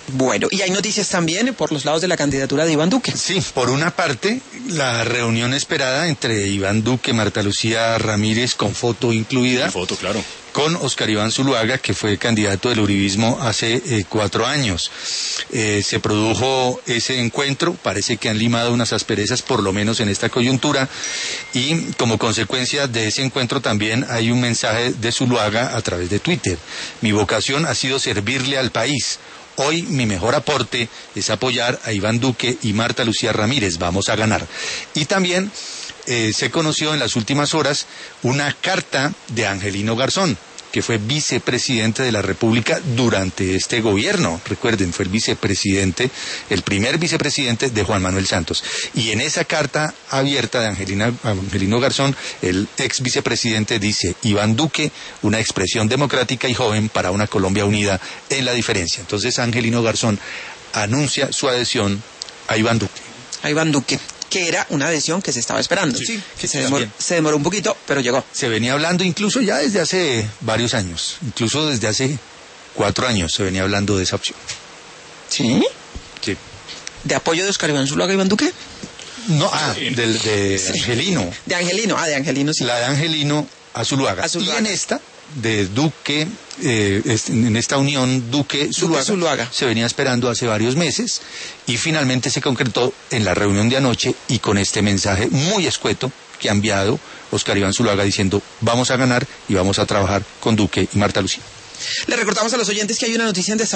Bueno, y hay noticias también por los lados de la candidatura de Iván Duque. Sí, por una parte, la reunión esperada entre Iván Duque, Marta Lucía Ramírez, con foto incluida. Y foto, claro. Con Óscar Iván Zuluaga, que fue candidato del uribismo hace 4 años. Se produjo ese encuentro, parece que han limado unas asperezas, por lo menos en esta coyuntura, y como consecuencia de ese encuentro también hay un mensaje de Zuluaga a través de Twitter. Mi vocación ha sido servirle al país. Hoy mi mejor aporte es apoyar a Iván Duque y Marta Lucía Ramírez. Vamos a ganar. Y también se conoció en las últimas horas una carta de Angelino Garzón, que fue vicepresidente de la República durante este gobierno. Recuerden, fue el vicepresidente, el primer vicepresidente de Juan Manuel Santos. Y en esa carta abierta de Angelino Garzón, el ex vicepresidente dice: Iván Duque, una expresión democrática y joven para una Colombia unida en la diferencia. Entonces Angelino Garzón anuncia su adhesión a Iván Duque. A Iván Duque, que era una adhesión que se estaba esperando. Sí, que se demoró un poquito, pero llegó. Se venía hablando incluso ya desde hace varios años, incluso desde hace 4 años se venía hablando de esa opción. ¿Sí? Sí. ¿De apoyo de Óscar Iván Zuluaga a Iván Duque? No, de Sí. Angelino. De Angelino, sí. La de Angelino a Zuluaga. Y en esta, de Duque, en esta unión Duque-Zuluaga, se venía esperando hace varios meses y finalmente se concretó en la reunión de anoche y con este mensaje muy escueto que ha enviado Óscar Iván Zuluaga diciendo: vamos a ganar y vamos a trabajar con Duque y Marta Lucía. Le recordamos a los oyentes que hay una noticia en desarrollo.